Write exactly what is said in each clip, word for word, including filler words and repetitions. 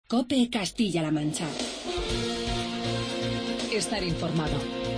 COPE Castilla-La Mancha. Estar informado.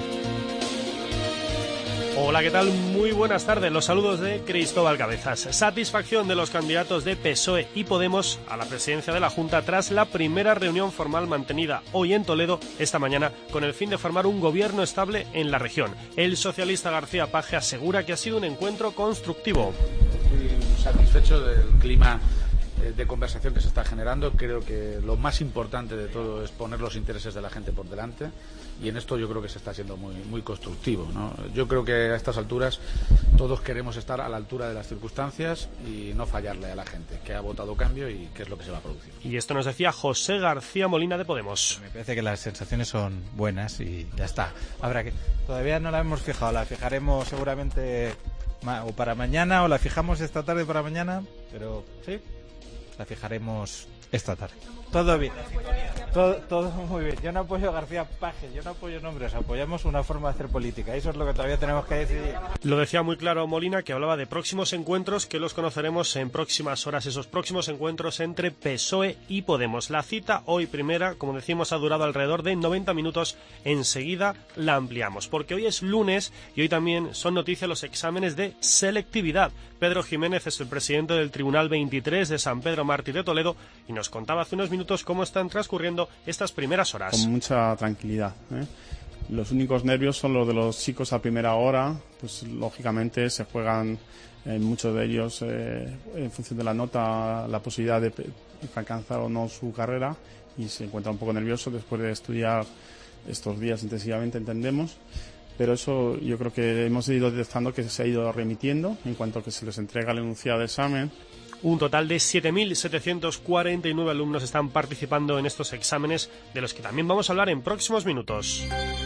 Hola, ¿qué tal? Muy buenas tardes. Los saludos de Cristóbal Cabezas. Satisfacción de los candidatos de P S O E y Podemos a la presidencia de la Junta tras la primera reunión formal mantenida hoy en Toledo esta mañana con el fin de formar un gobierno estable en la región. El socialista García Page asegura que ha sido un encuentro constructivo. Estoy satisfecho del clima de conversación que se está generando. Creo que lo más importante de todo es poner los intereses de la gente por delante, y en esto yo creo que se está siendo muy, muy constructivo, ¿no? Yo creo que a estas alturas todos queremos estar a la altura de las circunstancias y no fallarle a la gente que ha votado cambio y qué es lo que se va a producir. Y esto nos decía José García Molina de Podemos. Me parece que las sensaciones son buenas y ya está. Habrá que todavía no la hemos fijado, la fijaremos seguramente o para mañana o la fijamos esta tarde para mañana, pero sí, la fijaremos esta tarde. Todo bien. Todo, todo muy bien. Yo no apoyo a García Page, yo no apoyo nombres, apoyamos una forma de hacer política. Eso es lo que todavía tenemos que decidir. Lo decía muy claro Molina, que hablaba de próximos encuentros que los conoceremos en próximas horas, esos próximos encuentros entre P S O E y Podemos. La cita hoy primera, como decimos, ha durado alrededor de noventa minutos. Enseguida la ampliamos, porque hoy es lunes y hoy también son noticia los exámenes de selectividad. Pedro Jiménez es el presidente del Tribunal veintitrés de San Pedro Mártir de Toledo y nos contaba hace unos minutos cómo están transcurriendo estas primeras horas. Con mucha tranquilidad, ¿eh? Los únicos nervios son los de los chicos a primera hora, pues lógicamente se juegan eh, muchos de ellos eh, en función de la nota, la posibilidad de, de alcanzar o no su carrera, y se encuentran un poco nerviosos después de estudiar estos días intensivamente, entendemos. Pero eso yo creo que hemos ido detectando que se ha ido remitiendo en cuanto que se les entrega el enunciado de examen. Un total de siete mil setecientos cuarenta y nueve alumnos están participando en estos exámenes, de los que también vamos a hablar en próximos minutos.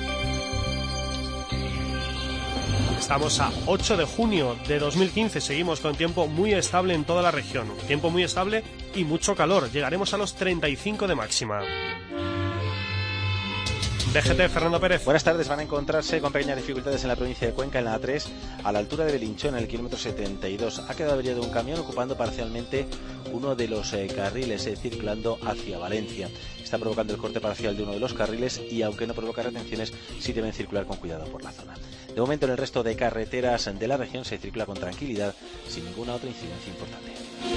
Estamos a ocho de junio de dos mil quince, seguimos con tiempo muy estable en toda la región. Tiempo muy estable y mucho calor, llegaremos a los treinta y cinco de máxima. D G T, Fernando Pérez. Buenas tardes. Van a encontrarse con pequeñas dificultades en la provincia de Cuenca, en la A tres, a la altura de Belinchón, en el kilómetro setenta y dos. Ha quedado averiado un camión ocupando parcialmente uno de los eh, carriles, eh, circulando hacia Valencia. Está provocando el corte parcial de uno de los carriles y, aunque no provoca retenciones, sí deben circular con cuidado por la zona. De momento, en el resto de carreteras de la región se circula con tranquilidad, sin ninguna otra incidencia importante.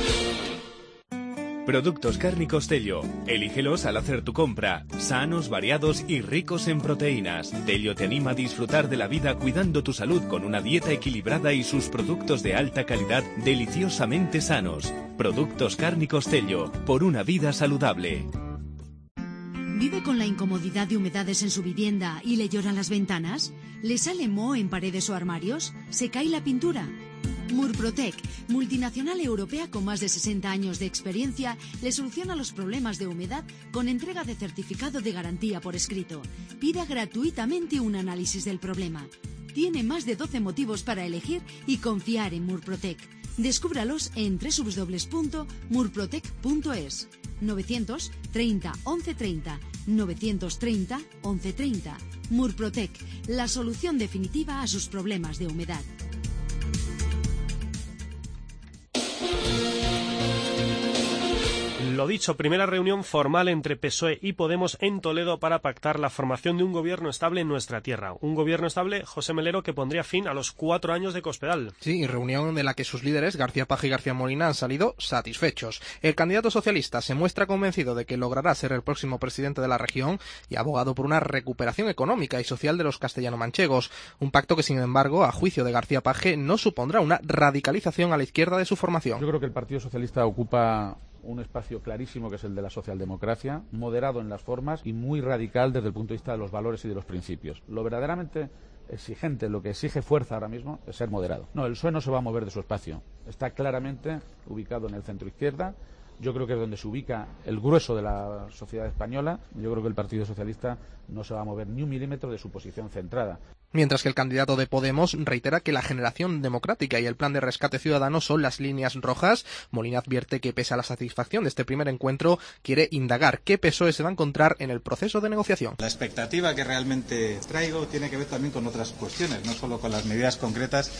Productos cárnicos Tello. Elígelos al hacer tu compra. Sanos, variados y ricos en proteínas. Tello te anima a disfrutar de la vida cuidando tu salud con una dieta equilibrada y sus productos de alta calidad deliciosamente sanos. Productos cárnicos Tello. Por una vida saludable. ¿Vive con la incomodidad de humedades en su vivienda y le lloran las ventanas? ¿Le sale moho en paredes o armarios? ¿Se cae la pintura? Murprotec, multinacional europea con más de sesenta años de experiencia, le soluciona los problemas de humedad con entrega de certificado de garantía por escrito. Pida gratuitamente un análisis del problema. Tiene más de doce motivos para elegir y confiar en Murprotec. Descúbralos en doble u doble u doble u punto murprotec punto es. novecientos treinta once treinta, novecientos treinta once treinta. Murprotec, la solución definitiva a sus problemas de humedad. Lo dicho, primera reunión formal entre P S O E y Podemos en Toledo para pactar la formación de un gobierno estable en nuestra tierra. Un gobierno estable, José Melero, que pondría fin a los cuatro años de Cospedal. Sí, reunión de la que sus líderes, García Page y García Molina, han salido satisfechos. El candidato socialista se muestra convencido de que logrará ser el próximo presidente de la región y ha abogado por una recuperación económica y social de los castellano-manchegos. Un pacto que, sin embargo, a juicio de García Page, no supondrá una radicalización a la izquierda de su formación. Yo creo que el Partido Socialista ocupa un espacio clarísimo, que es el de la socialdemocracia, moderado en las formas y muy radical desde el punto de vista de los valores y de los principios. Lo verdaderamente exigente, lo que exige fuerza ahora mismo, es ser moderado. No, el P S O E no se va a mover de su espacio. Está claramente ubicado en el centro izquierda. Yo creo que es donde se ubica el grueso de la sociedad española. Yo creo que el Partido Socialista no se va a mover ni un milímetro de su posición centrada. Mientras que el candidato de Podemos reitera que la generación democrática y el plan de rescate ciudadano son las líneas rojas. Molina advierte que, pese a la satisfacción de este primer encuentro, quiere indagar qué P S O E se va a encontrar en el proceso de negociación. La expectativa que realmente traigo tiene que ver también con otras cuestiones, no solo con las medidas concretas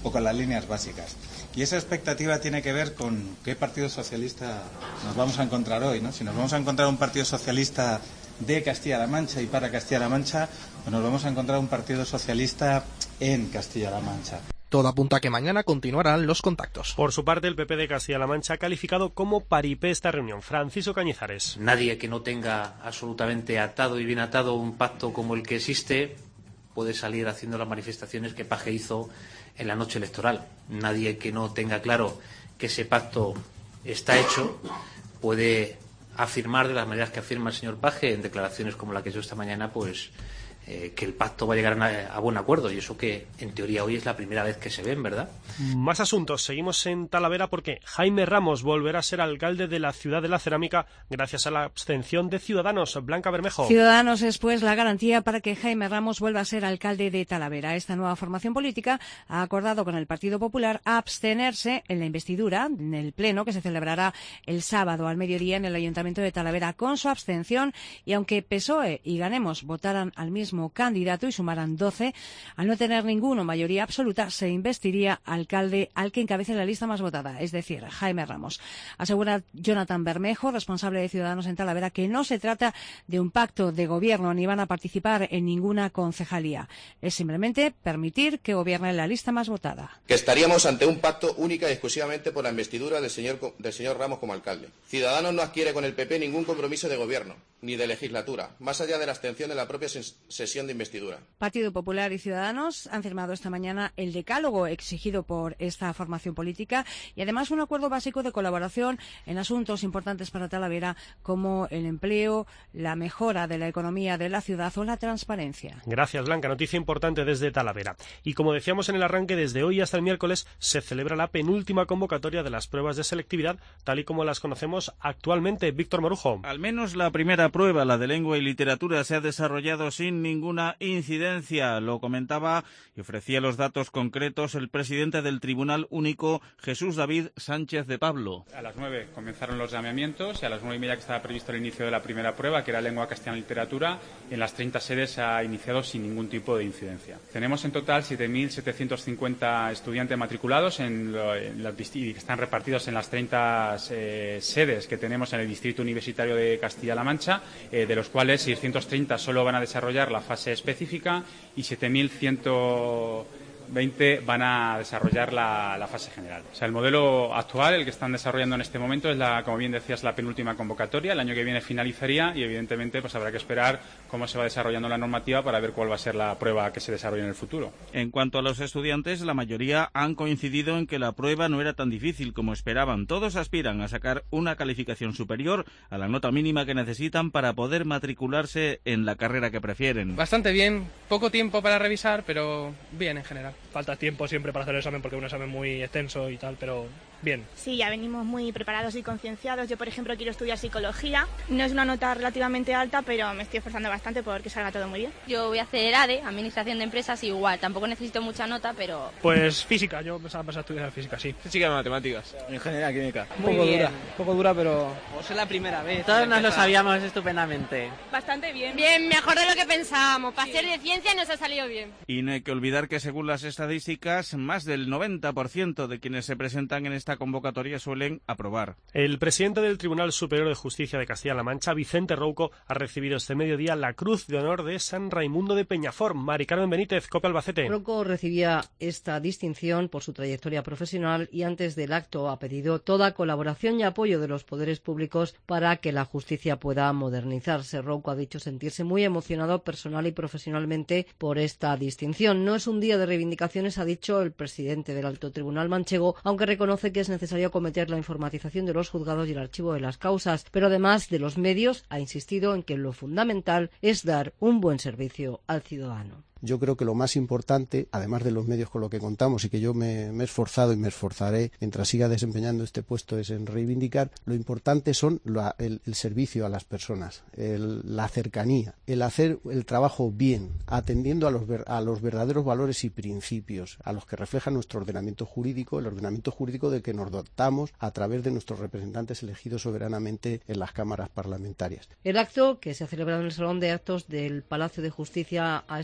o con las líneas básicas. Y esa expectativa tiene que ver con qué Partido Socialista nos vamos a encontrar hoy, ¿no? Si nos vamos a encontrar un Partido Socialista de Castilla-La Mancha y para Castilla-La Mancha, o nos vamos a encontrar un Partido Socialista en Castilla-La Mancha. Todo apunta a que mañana continuarán los contactos. Por su parte, el P P de Castilla-La Mancha ha calificado como paripé esta reunión. Francisco Cañizares. Nadie que no tenga absolutamente atado y bien atado un pacto como el que existe puede salir haciendo las manifestaciones que Paje hizo en la noche electoral. Nadie que no tenga claro que ese pacto está hecho puede afirmar de las maneras que afirma el señor Paje en declaraciones como la que he hecho esta mañana, pues eh, que el pacto va a llegar a, a buen acuerdo, y eso que en teoría hoy es la primera vez que se ven, ¿verdad? Más asuntos. Seguimos en Talavera porque Jaime Ramos volverá a ser alcalde de la ciudad de la cerámica gracias a la abstención de Ciudadanos. Blanca Bermejo. Ciudadanos es pues la garantía para que Jaime Ramos vuelva a ser alcalde de Talavera. Esta nueva formación política ha acordado con el Partido Popular abstenerse en la investidura, en el pleno que se celebrará el sábado al mediodía en el Ayuntamiento de Talavera. Con su abstención, y aunque P S O E y Ganemos votaran al mismo candidato y sumaran doce, al no tener ninguno mayoría absoluta, se investiría alcalde al que encabece la lista más votada, es decir, Jaime Ramos. Asegura Jonathan Bermejo, responsable de Ciudadanos en Talavera, que no se trata de un pacto de gobierno ni van a participar en ninguna concejalía. Es simplemente permitir que gobierne la lista más votada. Que estaríamos ante un pacto única y exclusivamente por la investidura del señor, del señor Ramos como alcalde. Ciudadanos no adquiere con el P P ningún compromiso de gobierno ni de legislatura, más allá de la abstención de la propia sesión de investidura. Partido Popular y Ciudadanos han firmado esta mañana el decálogo exigido por esta formación política y además un acuerdo básico de colaboración en asuntos importantes para Talavera como el empleo, la mejora de la economía de la ciudad o la transparencia. Gracias, Blanca. Noticia importante desde Talavera. Y como decíamos en el arranque, desde hoy hasta el miércoles se celebra la penúltima convocatoria de las pruebas de selectividad, tal y como las conocemos actualmente. Víctor Morujo. Al menos la primera prueba, la de lengua y literatura, se ha desarrollado sin ninguna incidencia. Lo comentaba y ofrecía los datos concretos el presidente del Tribunal Único, Jesús David Sánchez de Pablo. A las nueve comenzaron los llamamientos y a las nueve y media que estaba previsto el inicio de la primera prueba, que era lengua castellana y literatura, en las treinta sedes se ha iniciado sin ningún tipo de incidencia. Tenemos en total siete mil setecientos cincuenta estudiantes matriculados en lo, en las, y que están repartidos en las treinta eh, sedes que tenemos en el Distrito Universitario de Castilla-La Mancha, eh, de los cuales seiscientos treinta solo van a desarrollar la fase específica y siete mil ciento veinte van a desarrollar la, la fase general. O sea, el modelo actual, el que están desarrollando en este momento, es la, como bien decías, la penúltima convocatoria. El año que viene finalizaría y, evidentemente, pues habrá que esperar cómo se va desarrollando la normativa para ver cuál va a ser la prueba que se desarrolle en el futuro. En cuanto a los estudiantes, la mayoría han coincidido en que la prueba no era tan difícil como esperaban. Todos aspiran a sacar una calificación superior a la nota mínima que necesitan para poder matricularse en la carrera que prefieren. Bastante bien, poco tiempo para revisar, pero bien en general. Falta tiempo siempre para hacer el examen porque es un examen muy extenso y tal, pero bien. Sí, ya venimos muy preparados y concienciados. Yo, por ejemplo, quiero estudiar psicología. No es una nota relativamente alta, pero me estoy esforzando bastante porque salga todo muy bien. Yo voy a hacer A D E, Administración de Empresas, igual. Tampoco necesito mucha nota, pero... Pues física, yo pensaba pasar a estudiar física, sí. Física y matemáticas. En general, química. Muy poco bien. dura, poco dura, pero... Pues es la primera vez. Todos nos lo sabíamos estupendamente. Bastante bien. Bien, mejor de lo que pensábamos. Para ser de ciencia nos ha salido bien. Y no hay que olvidar que, según las estadísticas, más del noventa por ciento de quienes se presentan en esta convocatoria suelen aprobar. El presidente del Tribunal Superior de Justicia de Castilla-La Mancha, Vicente Rouco, ha recibido este mediodía la Cruz de Honor de San Raimundo de Peñafort. Mari Carmen Benítez, COPE Albacete. Rouco recibía esta distinción por su trayectoria profesional y antes del acto ha pedido toda colaboración y apoyo de los poderes públicos para que la justicia pueda modernizarse. Rouco ha dicho sentirse muy emocionado personal y profesionalmente por esta distinción. No es un día de reivindicaciones, ha dicho el presidente del Alto Tribunal manchego, aunque reconoce que es necesario acometer la informatización de los juzgados y el archivo de las causas, pero además de los medios ha insistido en que lo fundamental es dar un buen servicio al ciudadano. Yo creo que lo más importante, además de los medios con los que contamos y que yo me, me he esforzado y me esforzaré mientras siga desempeñando este puesto, es en reivindicar, lo importante son la, el, el servicio a las personas, el, la cercanía, el hacer el trabajo bien, atendiendo a los, a los verdaderos valores y principios, a los que refleja nuestro ordenamiento jurídico, el ordenamiento jurídico del que nos dotamos a través de nuestros representantes elegidos soberanamente en las cámaras parlamentarias. El acto, que se ha celebrado en el Salón de Actos del Palacio de Justicia, ha estado presidido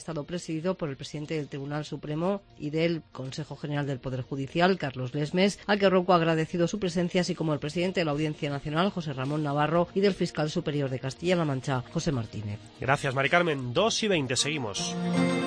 presidido por el presidente del Tribunal Supremo y del Consejo General del Poder Judicial, Carlos Lesmes, al que Rouco ha agradecido su presencia, así como el presidente de la Audiencia Nacional, José Ramón Navarro, y del fiscal superior de Castilla-La Mancha, José Martínez. Gracias, Mari Carmen. dos y veinte, seguimos.